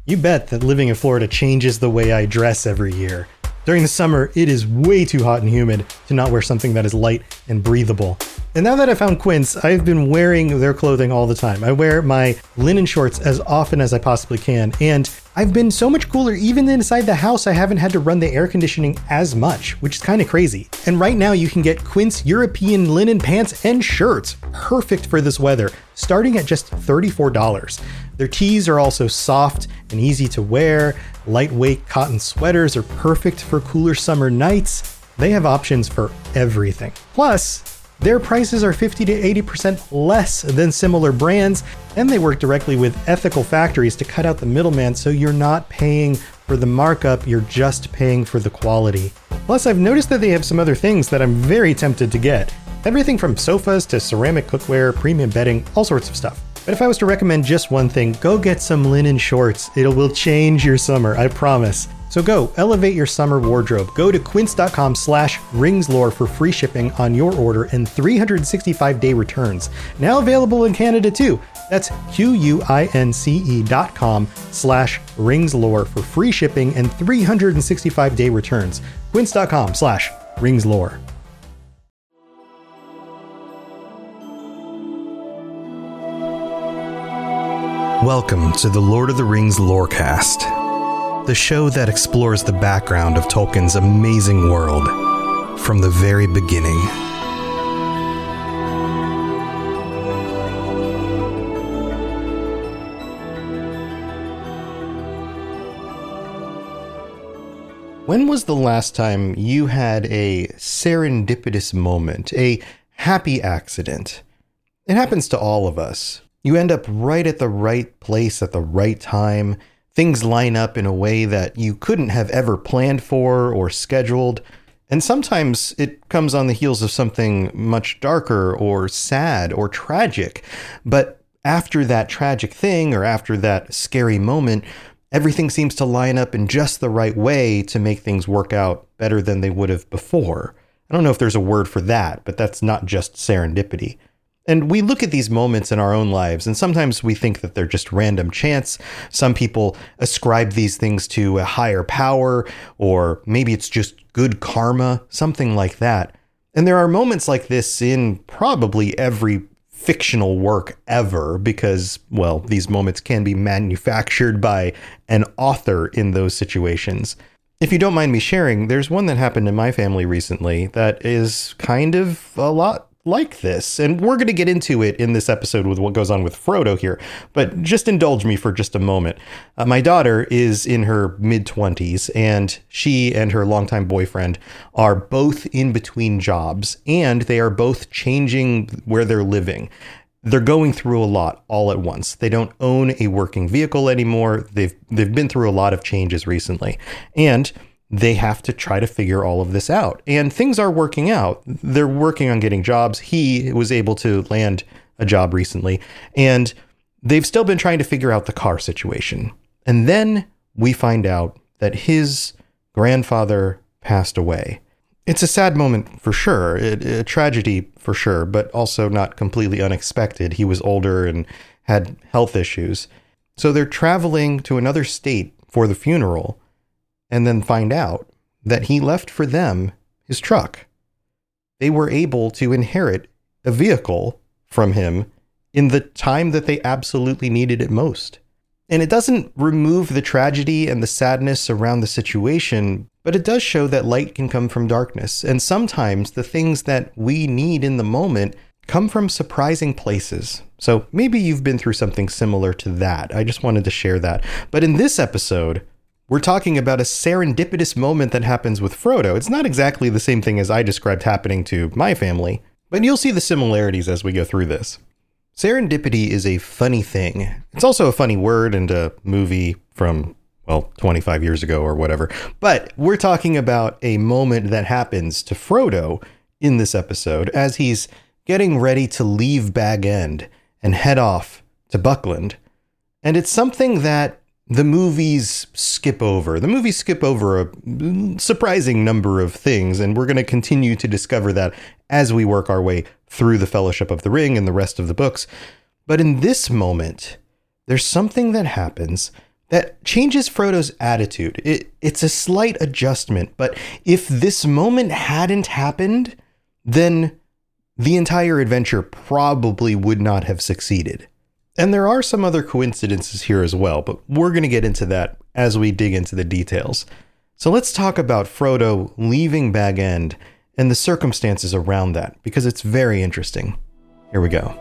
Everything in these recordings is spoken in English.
You bet that living in Florida changes the way I dress every year. During the summer, it is way too hot and humid to not wear something that is light and breathable. And now that I found Quince, I've been wearing their clothing all the time. I wear my linen shorts as often as I possibly can, and I've been so much cooler even inside the house. I haven't had to run the air conditioning as much, which is kind of crazy. And right now you can get Quince European linen pants and shirts, perfect for this weather, starting at just $34. Their tees are also soft and easy to wear. Lightweight cotton sweaters are perfect for cooler summer nights. They have options for everything. Plus, their prices are 50 to 80% less than similar brands, and they work directly with ethical factories to cut out the middleman, so you're not paying for the markup, you're just paying for the quality. Plus, I've noticed that they have some other things that I'm very tempted to get. Everything from sofas to ceramic cookware, premium bedding, all sorts of stuff. But if I was to recommend just one thing, go get some linen shorts. It will change your summer, I promise. So go, elevate your summer wardrobe. Go to quince.com/ringslore for free shipping on your order and 365-day returns. Now available in Canada too. That's QUINCE.com/ringslore for free shipping and 365-day returns. Quince.com/ringslore. Welcome to the Lord of the Rings Lorecast, the show that explores the background of Tolkien's amazing world from the very beginning. When was the last time you had a serendipitous moment, a happy accident? It happens to all of us. You end up right at the right place at the right time. Things line up in a way that you couldn't have ever planned for or scheduled. And sometimes it comes on the heels of something much darker or sad or tragic. But after that tragic thing or after that scary moment, everything seems to line up in just the right way to make things work out better than they would have before. I don't know if there's a word for that, but that's not just serendipity. And we look at these moments in our own lives, and sometimes we think that they're just random chance. Some people ascribe these things to a higher power, or maybe it's just good karma, something like that. And there are moments like this in probably every fictional work ever, because, well, these moments can be manufactured by an author in those situations. If you don't mind me sharing, there's one that happened in my family recently that is kind of a lot like this, and we're going to get into it in this episode with what goes on with Frodo here, but just indulge me for just a moment. My daughter is in her mid-20s, and she and her longtime boyfriend are both in between jobs, and they are both changing where they're living. They're going through a lot all at once. They don't own a working vehicle anymore. They've been through a lot of changes recently, and they have to try to figure all of this out. And things are working out. They're working on getting jobs. He was able to land a job recently, and they've still been trying to figure out the car situation. And then we find out that his grandfather passed away. It's a sad moment for sure, a tragedy for sure, but also not completely unexpected. He was older and had health issues. So they're traveling to another state for the funeral, and then find out that he left for them his truck. They were able to inherit a vehicle from him in the time that they absolutely needed it most. And it doesn't remove the tragedy and the sadness around the situation, but it does show that light can come from darkness. And sometimes the things that we need in the moment come from surprising places. So maybe you've been through something similar to that. I just wanted to share that. But in this episode, we're talking about a serendipitous moment that happens with Frodo. It's not exactly the same thing as I described happening to my family, but you'll see the similarities as we go through this. Serendipity is a funny thing. It's also a funny word and a movie from, 25 years ago or whatever. But we're talking about a moment that happens to Frodo in this episode as he's getting ready to leave Bag End and head off to Buckland. And it's something that the movies skip over. The movies skip over a surprising number of things, and we're going to continue to discover that as we work our way through the Fellowship of the Ring and the rest of the books. But in this moment, there's something that happens that changes Frodo's attitude. It's a slight adjustment, but if this moment hadn't happened, then the entire adventure probably would not have succeeded. And there are some other coincidences here as well, but we're going to get into that as we dig into the details. So let's talk about Frodo leaving Bag End and the circumstances around that, because it's very interesting. Here we go.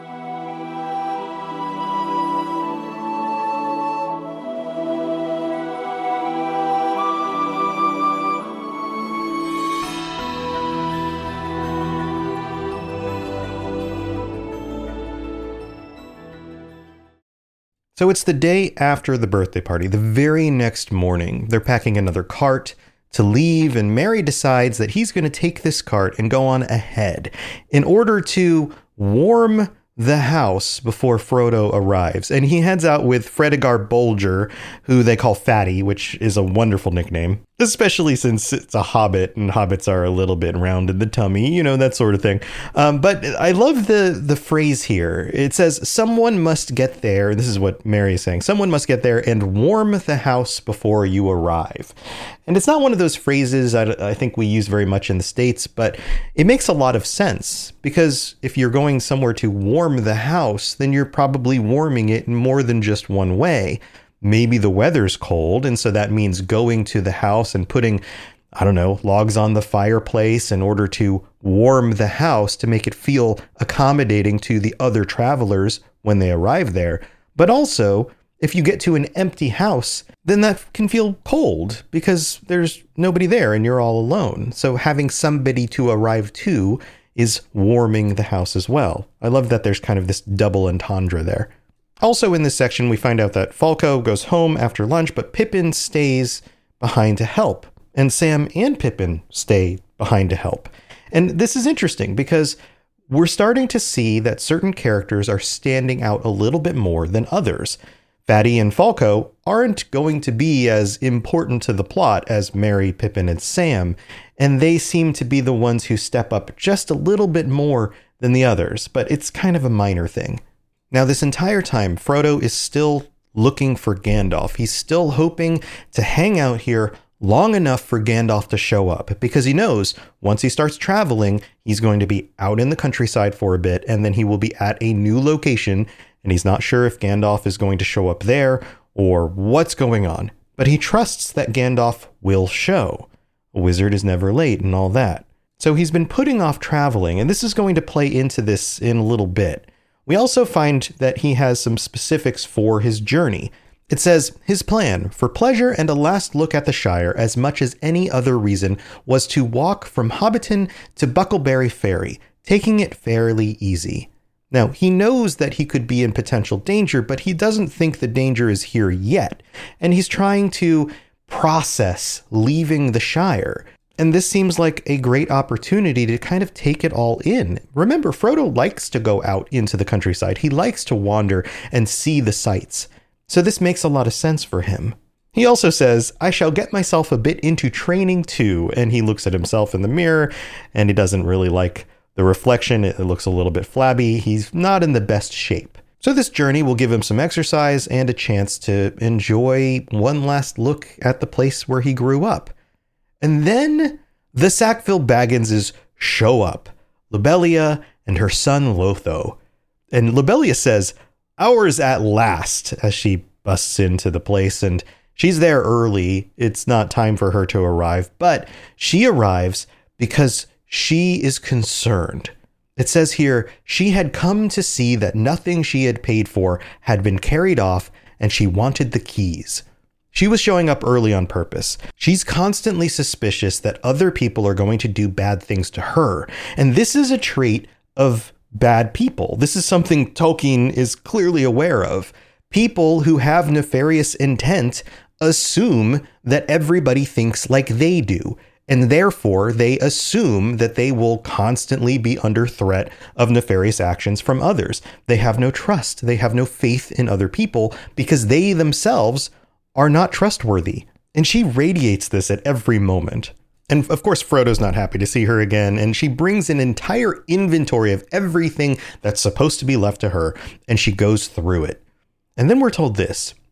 So it's the day after the birthday party, the very next morning. They're packing another cart to leave, and Merry decides that he's going to take this cart and go on ahead in order to warm the house before Frodo arrives. And he heads out with Fredegar Bolger, who they call Fatty, which is a wonderful nickname, especially since it's a hobbit and hobbits are a little bit round in the tummy, you know, that sort of thing. But I love the phrase here. It says, someone must get there. This is what Merry is saying. Someone must get there and warm the house before you arrive. And it's not one of those phrases I think we use very much in the States, but it makes a lot of sense, because if you're going somewhere to warm the house, then you're probably warming it in more than just one way. Maybe the weather's cold, and so that means going to the house and putting, I don't know, logs on the fireplace in order to warm the house to make it feel accommodating to the other travelers when they arrive there. But also, if you get to an empty house, then that can feel cold because there's nobody there and you're all alone. So having somebody to arrive to is warming the house as well. I love that there's kind of this double entendre there. Also in this section, we find out that Falco goes home after lunch, but Pippin stays behind to help. And Sam and Pippin stay behind to help. And this is interesting because we're starting to see that certain characters are standing out a little bit more than others. Fatty and Falco aren't going to be as important to the plot as Merry, Pippin, and Sam, and they seem to be the ones who step up just a little bit more than the others, but it's kind of a minor thing. Now, this entire time, Frodo is still looking for Gandalf. He's still hoping to hang out here long enough for Gandalf to show up, because he knows once he starts traveling, he's going to be out in the countryside for a bit, and then he will be at a new location, and he's not sure if Gandalf is going to show up there or what's going on. But he trusts that Gandalf will show. A wizard is never late and all that. So he's been putting off traveling, and this is going to play into this in a little bit. We also find that he has some specifics for his journey. It says, his plan, for pleasure and a last look at the Shire as much as any other reason, was to walk from Hobbiton to Buckleberry Ferry, taking it fairly easy. Now, he knows that he could be in potential danger, but he doesn't think the danger is here yet, and he's trying to process leaving the Shire. And this seems like a great opportunity to kind of take it all in. Remember, Frodo likes to go out into the countryside. He likes to wander and see the sights. So this makes a lot of sense for him. He also says, I shall get myself a bit into training too. And he looks at himself in the mirror and he doesn't really like the reflection. It looks a little bit flabby. He's not in the best shape. So this journey will give him some exercise and a chance to enjoy one last look at the place where he grew up. And then the Sackville Bagginses show up, Lobelia and her son Lotho. And Lobelia says, ours at last, as she busts into the place, and she's there early. It's not time for her to arrive, but she arrives because she is concerned. It says here, she had come to see that nothing she had paid for had been carried off, and she wanted the keys. She was showing up early on purpose. She's constantly suspicious that other people are going to do bad things to her. And this is a trait of bad people. This is something Tolkien is clearly aware of. People who have nefarious intent assume that everybody thinks like they do. And therefore, they assume that they will constantly be under threat of nefarious actions from others. They have no trust. They have no faith in other people because they themselves are not trustworthy. And she radiates this at every moment. And of course, Frodo's not happy to see her again, and she brings an entire inventory of everything that's supposed to be left to her, and she goes through it. And then we're told this.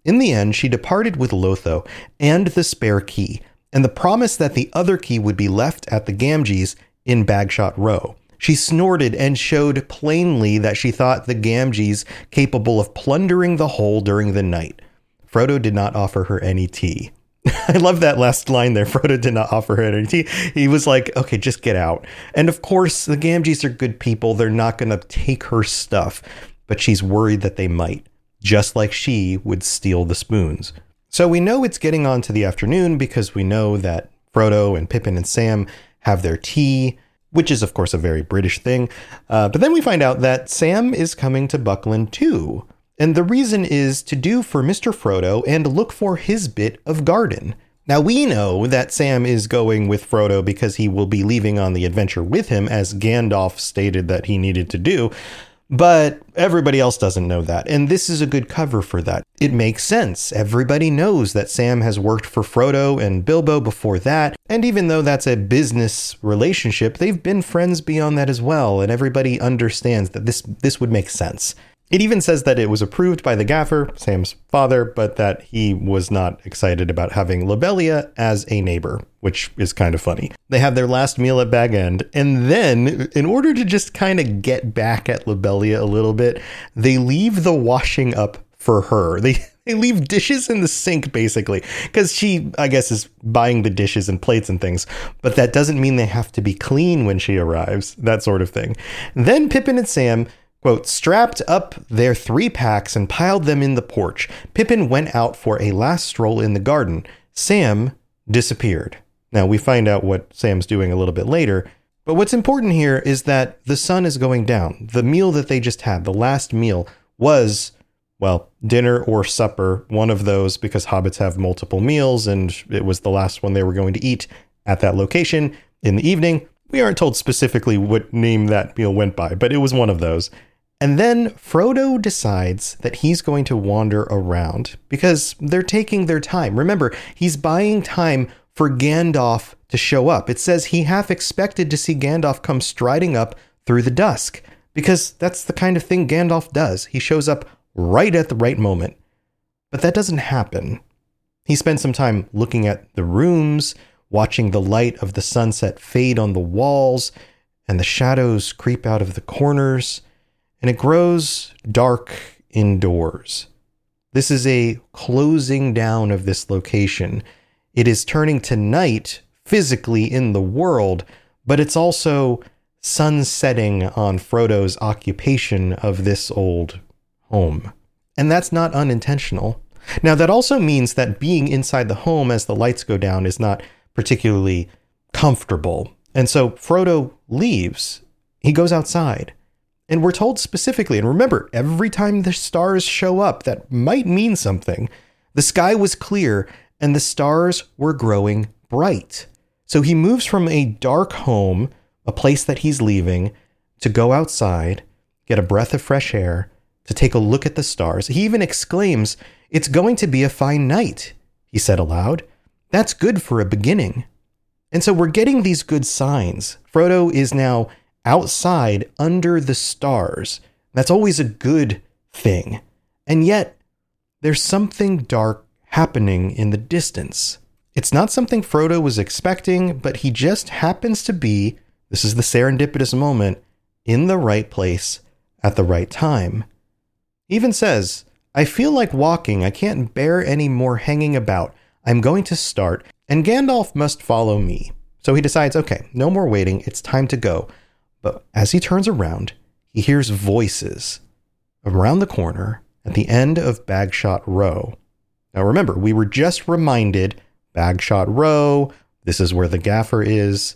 In the end, she departed with Lotho and the spare key, and the promise that the other key would be left at the Gamgees in Bagshot Row. She snorted and showed plainly that she thought the Gamgees capable of plundering the whole during the night. Frodo did not offer her any tea. I love that last line there. Frodo did not offer her any tea. He was like, okay, just get out. And of course, the Gamgees are good people. They're not going to take her stuff, but she's worried that they might, just like she would steal the spoons. So we know it's getting on to the afternoon because we know that Frodo and Pippin and Sam have their tea, which is, of course, a very British thing. But then we find out that Sam is coming to Buckland too. And the reason is to do for Mr. Frodo and look for his bit of garden. Now, we know that Sam is going with Frodo because he will be leaving on the adventure with him, as Gandalf stated that he needed to do. But everybody else doesn't know that. And this is a good cover for that. It makes sense. Everybody knows that Sam has worked for Frodo and Bilbo before that. And even though that's a business relationship, they've been friends beyond that as well. And everybody understands that this would make sense. It even says that it was approved by the gaffer, Sam's father, but that he was not excited about having Lobelia as a neighbor, which is kind of funny. They have their last meal at Bag End, and then, in order to just kind of get back at Lobelia a little bit, they leave the washing up for her. They leave dishes in the sink, basically, because she, I guess, is buying the dishes and plates and things, but that doesn't mean they have to be clean when she arrives, that sort of thing. Then Pippin and Sam, quote, strapped up their 3 packs and piled them in the porch. Pippin went out for a last stroll in the garden. Sam disappeared. Now, we find out what Sam's doing a little bit later, but what's important here is that the sun is going down. The meal that they just had, the last meal, was, well, dinner or supper, one of those, because hobbits have multiple meals, and it was the last one they were going to eat at that location in the evening. We aren't told specifically what name that meal went by, but it was one of those. And then Frodo decides that he's going to wander around because they're taking their time. Remember, he's buying time for Gandalf to show up. It says he half expected to see Gandalf come striding up through the dusk because that's the kind of thing Gandalf does. He shows up right at the right moment. But that doesn't happen. He spends some time looking at the rooms, watching the light of the sunset fade on the walls and the shadows creep out of the corners. And it grows dark indoors. This is a closing down of this location. It is turning to night physically in the world, but it's also sunsetting on Frodo's occupation of this old home. And that's not unintentional. Now, that also means that being inside the home as the lights go down is not particularly comfortable. And so Frodo leaves. He goes outside. And we're told specifically, and remember, every time the stars show up, that might mean something. The sky was clear and the stars were growing bright. So he moves from a dark home, a place that he's leaving, to go outside, get a breath of fresh air, to take a look at the stars. He even exclaims, "It's going to be a fine night," he said aloud. That's good for a beginning. And so we're getting these good signs. Frodo is now outside under the stars. That's always a good thing. And yet, there's something dark happening in the distance. It's not something Frodo was expecting, but he just happens to be, this is the serendipitous moment, in the right place at the right time. He even says, "I feel like walking. I can't bear any more hanging about. I'm going to start, and Gandalf must follow me." So he decides, okay, no more waiting. It's time to go. But as he turns around, he hears voices around the corner at the end of Bagshot Row. Now remember, we were just reminded, Bagshot Row, this is where the gaffer is,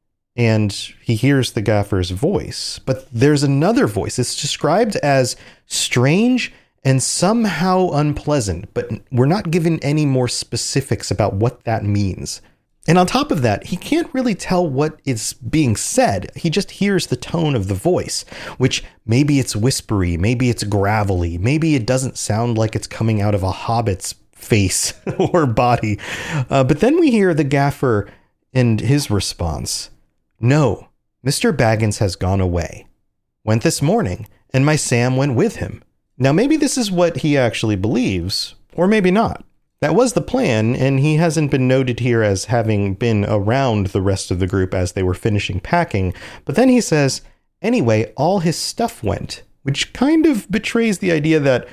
and he hears the gaffer's voice. But there's another voice. It's described as strange and somehow unpleasant, but we're not given any more specifics about what that means. And on top of that, he can't really tell what is being said. He just hears the tone of the voice, which maybe it's whispery, maybe it's gravelly, maybe it doesn't sound like it's coming out of a hobbit's face or body. But then we hear the gaffer and his response. "No, Mr. Baggins has gone away. Went this morning, and my Sam went with him." Now, maybe this is what he actually believes, Or maybe not. That was the plan, and he hasn't been noted here as having been around the rest of the group as they were finishing packing. But then he says, anyway, all his stuff went, which kind of betrays the idea that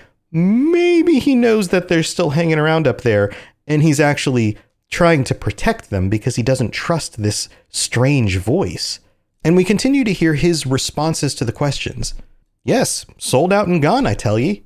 maybe he knows that they're still hanging around up there, and he's actually trying to protect them because he doesn't trust this strange voice. And we continue to hear his responses to the questions. Yes, sold out and gone, I tell ye.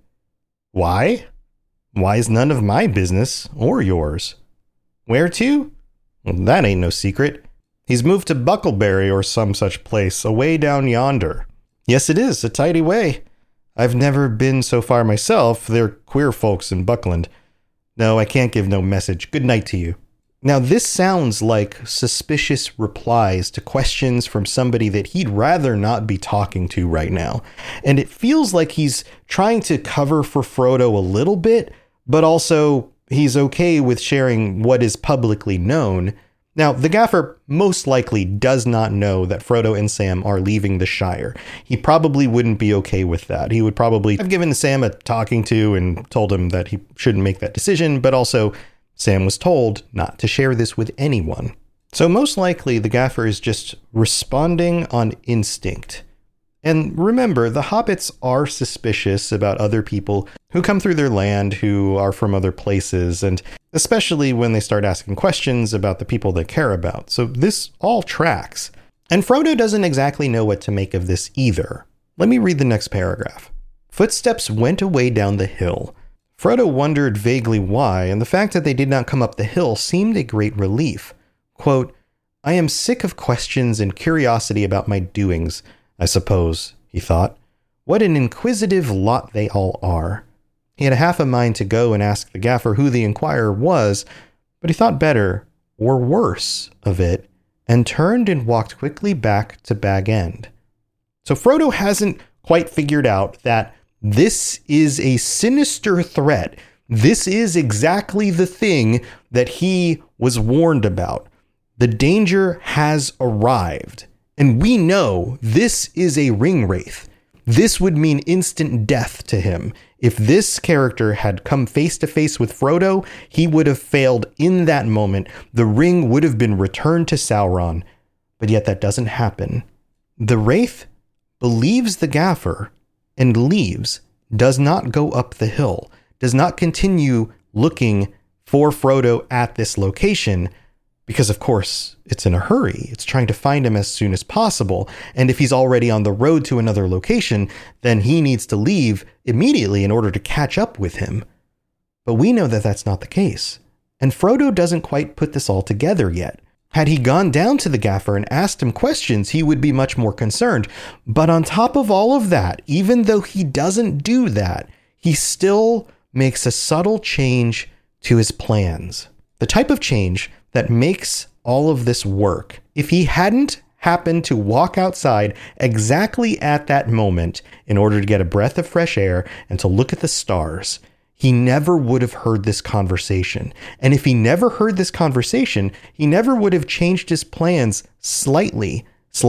Why? Why is none of my business or yours? Where to? Well, that ain't no secret. He's moved to Buckleberry or some such place, away down yonder. Yes, it is, a tidy way. I've never been so far myself. They're queer folks in Buckland. No, I can't give no message. Good night to you. Now, this sounds like suspicious replies to questions from somebody that he'd rather not be talking to right now. And it feels like he's trying to cover for Frodo a little bit, but also he's okay with sharing what is publicly known. Now, the Gaffer most likely does not know that Frodo and Sam are leaving the Shire. He probably wouldn't be okay with that. He would probably have given Sam a talking to and told him that he shouldn't make that decision, but also Sam was told not to share this with anyone. So most likely the Gaffer is just responding on instinct. And remember, the hobbits are suspicious about other people who come through their land who are from other places, and especially when they start asking questions about the people they care about. So this all tracks. And Frodo doesn't exactly know what to make of this either. Let me read the next paragraph. Footsteps went away down the hill. Frodo wondered vaguely why, and the fact that they did not come up the hill seemed a great relief. Quote, I am sick of questions and curiosity about my doings, I suppose, he thought. What an inquisitive lot they all are. He had half a mind to go and ask the Gaffer who the inquirer was, but he thought better, or worse, of it, and turned and walked quickly back to Bag End. So Frodo hasn't quite figured out that this is a sinister threat. This is exactly the thing that he was warned about. The danger has arrived. And we know this is a ringwraith. This would mean instant death to him. If this character had come face to face with Frodo, he would have failed in that moment. The ring would have been returned to Sauron. But yet that doesn't happen. The Wraith believes the Gaffer and leaves, does not go up the hill, does not continue looking for Frodo at this location, because of course it's in a hurry. It's trying to find him as soon as possible. And if he's already on the road to another location, then he needs to leave immediately in order to catch up with him. But we know that that's not the case. And Frodo doesn't quite put this all together yet. Had he gone down to the Gaffer and asked him questions, he would be much more concerned. But on top of all of that, even though he doesn't do that, he still makes a subtle change to his plans. The type of change that makes all of this work. If he hadn't happened to walk outside exactly at that moment in order to get a breath of fresh air and to look at the stars, he never would have heard this conversation. And if he never heard this conversation, he never would have changed his plans slightly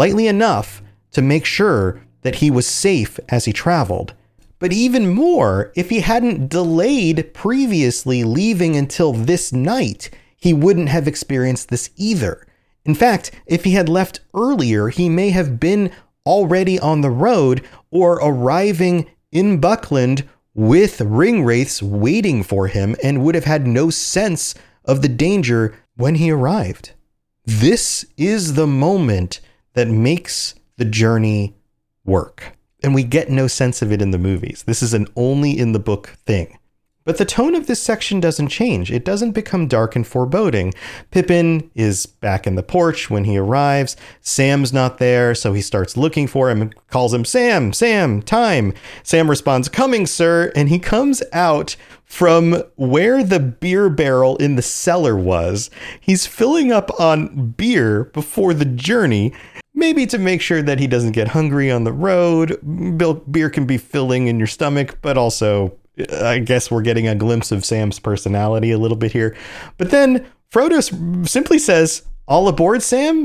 enough to make sure that he was safe as he traveled. But even more, if he hadn't delayed previously leaving until this night, he wouldn't have experienced this either. In fact, if he had left earlier, he may have been already on the road or arriving in Buckland with ringwraiths waiting for him and would have had no sense of the danger when he arrived. This is the moment that makes the journey work. And we get no sense of it in the movies. This is an only in the book thing. But the tone of this section doesn't change. It doesn't become dark and foreboding. Pippin is back in the porch when he arrives. Sam's not there, so he starts looking for him and calls him, Sam, time. Sam responds, coming, sir. And he comes out from where the beer barrel in the cellar was. He's filling up on beer before the journey, maybe to make sure that he doesn't get hungry on the road. Beer can be filling in your stomach, but also I guess we're getting a glimpse of Sam's personality a little bit here. But then Frodo simply says, all aboard, Sam?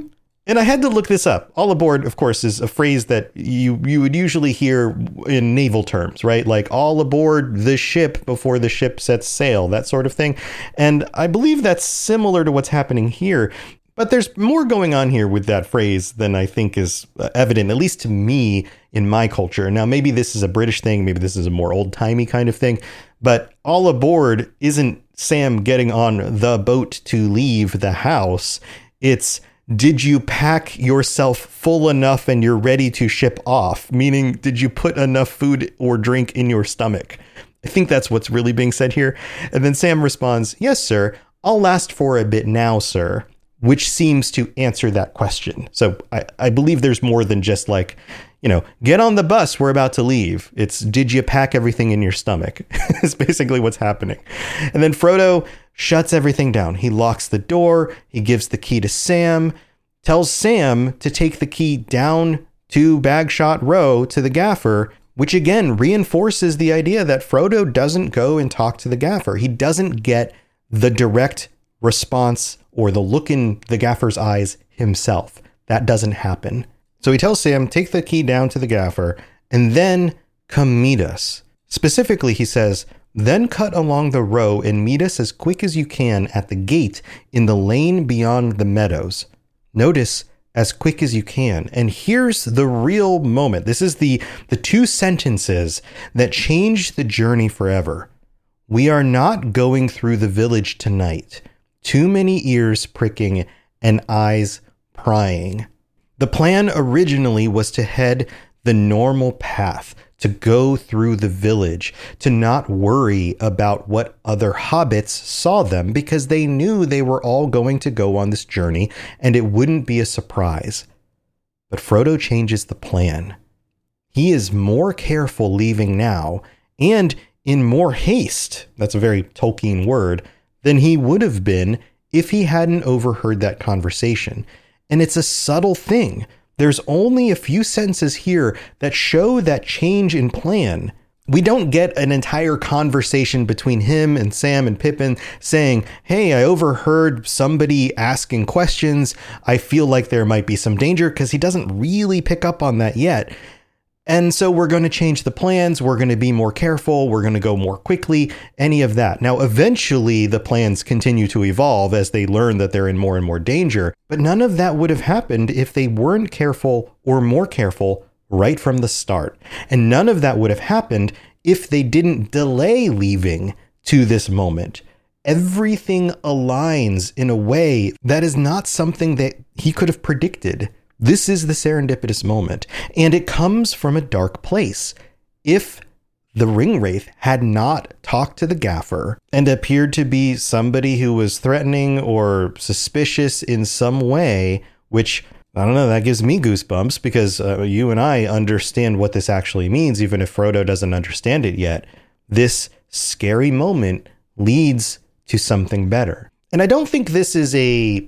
And I had to look this up. All aboard, of course, is a phrase that you would usually hear in naval terms, right? Like all aboard the ship before the ship sets sail, that sort of thing. And I believe that's similar to what's happening here. But there's more going on here with that phrase than I think is evident, at least to me, in my culture. Now, maybe this is a British thing. Maybe this is a more old-timey kind of thing. But all aboard isn't Sam getting on the boat to leave the house. It's, did you pack yourself full enough and you're ready to ship off? Meaning, did you put enough food or drink in your stomach? I think that's what's really being said here. And then Sam responds, yes, sir. I'll last for a bit now, sir. Which seems to answer that question. So I believe there's more than just like, get on the bus, we're about to leave. It's, did you pack everything in your stomach? It's basically what's happening. And then Frodo shuts everything down. He locks the door. He gives the key to Sam, tells Sam to take the key down to Bagshot Row to the gaffer, which again reinforces the idea that Frodo doesn't go and talk to the gaffer. He doesn't get the direct response or the look in the gaffer's eyes himself. That doesn't happen. So he tells Sam, take the key down to the gaffer and then come meet us. Specifically, he says, then cut along the row and meet us as quick as you can at the gate in the lane beyond the meadows. Notice, as quick as you can. And here's the real moment. This is the two sentences that change the journey forever. We are not going through the village tonight. Too many ears pricking and eyes prying. The plan originally was to head the normal path, to go through the village, to not worry about what other hobbits saw them because they knew they were all going to go on this journey and it wouldn't be a surprise. But Frodo changes the plan. He is more careful leaving now and in more haste, that's a very Tolkien word, than he would have been if he hadn't overheard that conversation. And it's a subtle thing. There's only a few sentences here that show that change in plan. We don't get an entire conversation between him and Sam and Pippin saying, hey, I overheard somebody asking questions. I feel like there might be some danger, because he doesn't really pick up on that yet. And so we're going to change the plans. We're going to be more careful. We're going to go more quickly, any of that. Now, eventually the plans continue to evolve as they learn that they're in more and more danger. But none of that would have happened if they weren't careful or more careful right from the start. And none of that would have happened if they didn't delay leaving to this moment. Everything aligns in a way that is not something that he could have predicted. This is the serendipitous moment, and it comes from a dark place. If the Ringwraith had not talked to the gaffer and appeared to be somebody who was threatening or suspicious in some way, which, I don't know, that gives me goosebumps because you and I understand what this actually means, even if Frodo doesn't understand it yet. This scary moment leads to something better. And I don't think this is a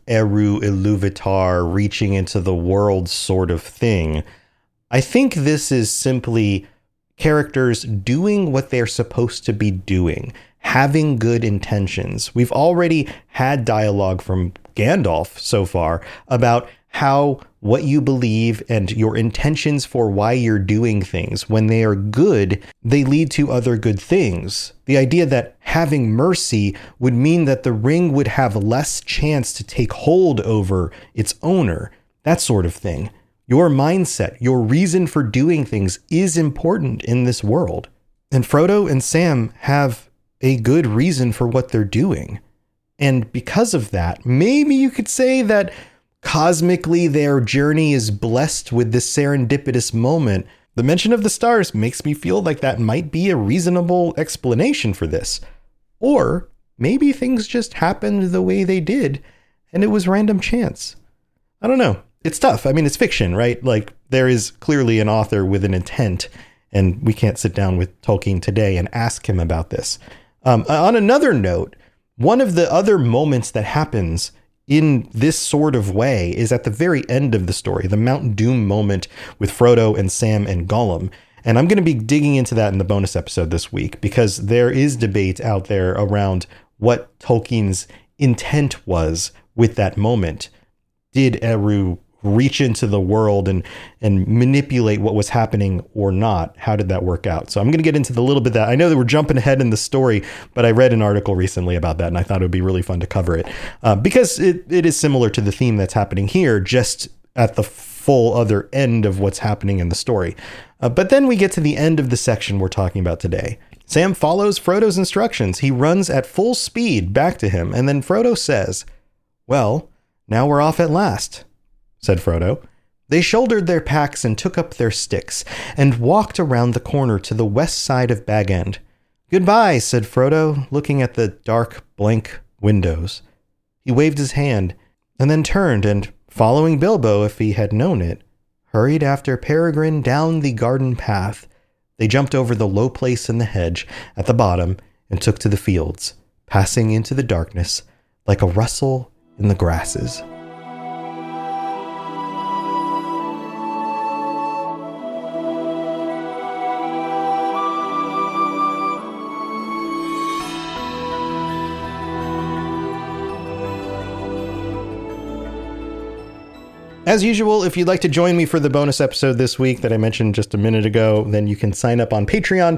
Eru Iluvatar reaching into the world sort of thing. I think this is simply characters doing what they're supposed to be doing, having good intentions. We've already had dialogue from Gandalf so far about how what you believe and your intentions for why you're doing things, when they are good, they lead to other good things. The idea that having mercy would mean that the ring would have less chance to take hold over its owner, that sort of thing. Your mindset, your reason for doing things is important in this world. And Frodo and Sam have a good reason for what they're doing. And because of that, maybe you could say that cosmically their journey is blessed with this serendipitous moment. The mention of the stars makes me feel like that might be a reasonable explanation for this. Or maybe things just happened the way they did and it was random chance. I don't know. It's tough. I mean, it's fiction, right? Like, there is clearly an author with an intent, and we can't sit down with Tolkien today and ask him about this. On another note, one of the other moments that happens in this sort of way is at the very end of the story, the Mount Doom moment with Frodo and Sam and Gollum. And I'm going to be digging into that in the bonus episode this week, because there is debate out there around what Tolkien's intent was with that moment. did Eru reach into the world and manipulate what was happening or not? How did that work out? So I'm going to get into the little bit that I know that we're jumping ahead in the story, but I read an article recently about that and I thought it would be really fun to cover it because it is similar to the theme that's happening here, just at the full other end of what's happening in the story. But then we get to the end of the section we're talking about today. Sam follows Frodo's instructions. He runs at full speed back to him, and then Frodo says, "Well, now we're off at last," said Frodo. They shouldered their packs and took up their sticks, and walked around the corner to the west side of Bag End. "Goodbye," said Frodo, looking at the dark, blank windows. He waved his hand, and then turned and, following Bilbo if he had known it, hurried after Peregrine down the garden path. They jumped over the low place in the hedge at the bottom and took to the fields, passing into the darkness like a rustle in the grasses. As usual, if you'd like to join me for the bonus episode this week that I mentioned just a minute ago, then you can sign up on Patreon,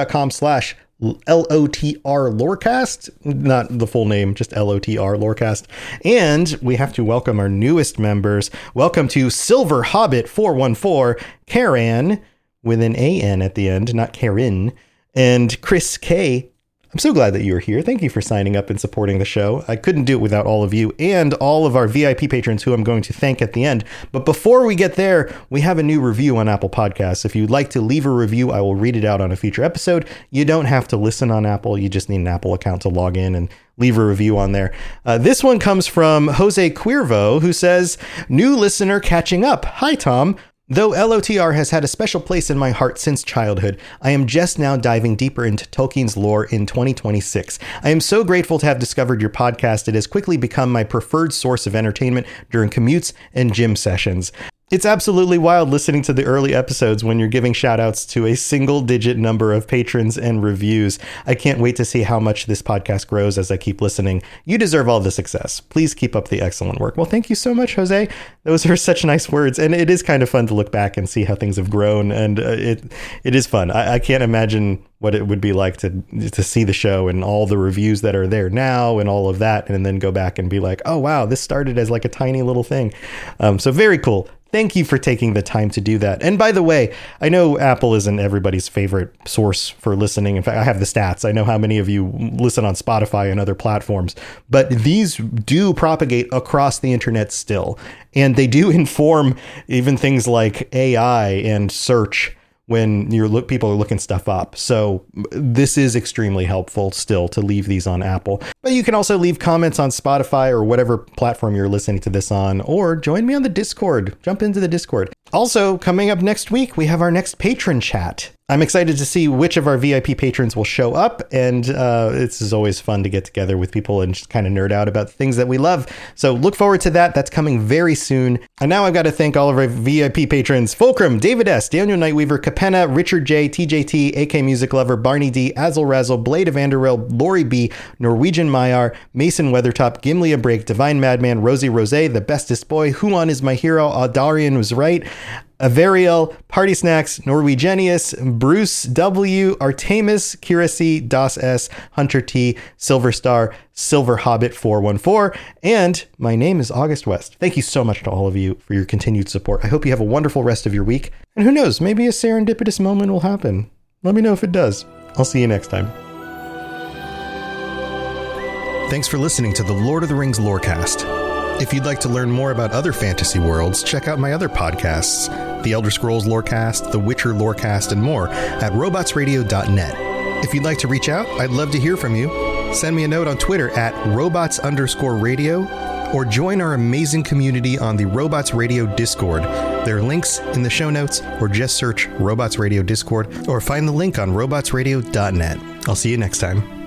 patreon.com/LOTR Lorecast, not the full name, just LOTR Lorecast. And we have to welcome our newest members. Welcome to Silver Hobbit 414, Karen, with an AN at the end, not Karen, and Chris K. I'm so glad that you're here. Thank you for signing up and supporting the show. I couldn't do it without all of you and all of our VIP patrons who I'm going to thank at the end. But before we get there, we have a new review on Apple Podcasts. If you'd like to leave a review, I will read it out on a future episode. You don't have to listen on Apple. You just need an Apple account to log in and leave a review on there. This one comes from Jose Cuervo, who says, "New listener catching up. Hi, Tom. Though LOTR has had a special place in my heart since childhood, I am just now diving deeper into Tolkien's lore in 2026. I am so grateful to have discovered your podcast. It has quickly become my preferred source of entertainment during commutes and gym sessions. It's absolutely wild listening to the early episodes when you're giving shout outs to a single digit number of patrons and reviews. I can't wait to see how much this podcast grows as I keep listening. You deserve all the success. Please keep up the excellent work." Well, thank you so much, Jose. Those are such nice words. And it is kind of fun to look back and see how things have grown. And it is fun. I can't imagine what it would be like to see the show and all the reviews that are there now and all of that, and then go back and be like, oh, wow, this started as like a tiny little thing. So very cool. Thank you for taking the time to do that. And by the way, I know Apple isn't everybody's favorite source for listening. In fact, I have the stats. I know how many of you listen on Spotify and other platforms, but these do propagate across the internet still. And they do inform even things like AI and search when people are looking stuff up. So this is extremely helpful still to leave these on Apple. But you can also leave comments on Spotify or whatever platform you're listening to this on, or join me on the Discord. Jump into the Discord. Also, coming up next week, we have our next patron chat. I'm excited to see which of our VIP patrons will show up, and it's always fun to get together with people and just kind of nerd out about things that we love. So look forward to that. That's coming very soon. And now I've got to thank all of our VIP patrons: Fulcrum, David S., Daniel Nightweaver, Capenna, Richard J., TJT, AK Music Lover, Barney D., Azel Razzle, Blade of Vanderrail, Lori B., Norwegian Mayar, Mason Weathertop, Gimli Break, Divine Madman, Rosie Rose, The Bestest Boy, Huon is my hero, Adarian was right, Averiel, Party Snacks, Norwegianius, Bruce W, Artemis, Kirasi, Das S, Hunter T, Silver Star, Silver Hobbit 414, and my name is August West. Thank you so much to all of you for your continued support. I hope you have a wonderful rest of your week, and who knows, maybe a serendipitous moment will happen. Let me know if it does. I'll see you next time. Thanks for listening to the Lord of the Rings Lorecast. If you'd like to learn more about other fantasy worlds, check out my other podcasts, The Elder Scrolls Lorecast, The Witcher Lorecast, and more at robotsradio.net. If you'd like to reach out, I'd love to hear from you. Send me a note on Twitter at robots_radio, or join our amazing community on the Robots Radio Discord. There are links in the show notes, or just search Robots Radio Discord, or find the link on robotsradio.net. I'll see you next time.